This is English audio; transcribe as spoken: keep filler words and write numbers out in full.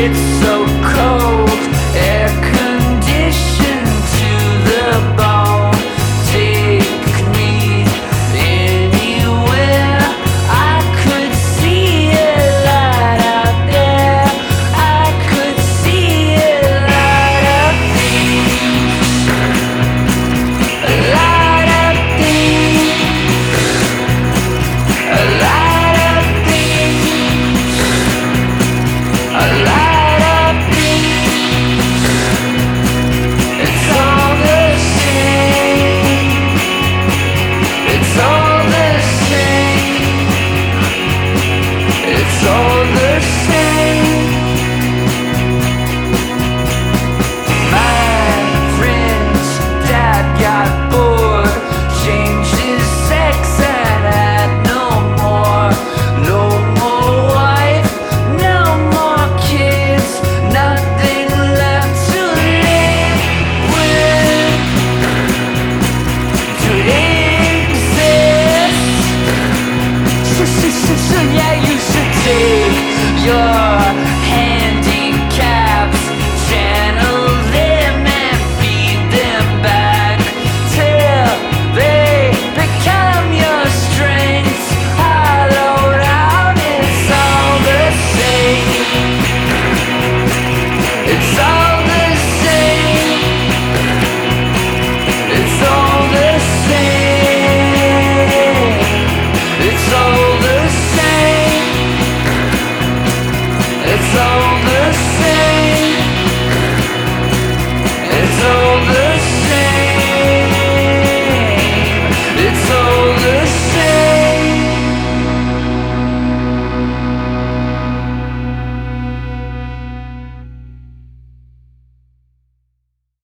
It's so cold, air conditioned to the bone. Take me anywhere. I could see a light out there. I could see a light of things. A light of things. A light of things. A light of things. It's all the same. It's all the same. It's all the same. My friend's dad got bored, changed his sex and had no more. No more wife, no more kids, nothing left to live with, to exist. So, so, so, so yeah, you should take your handicaps, channel them and feed them back till they become your strengths. Hollowed out, it's all the same. It's all the same. It's all the same. It's all the same. It's all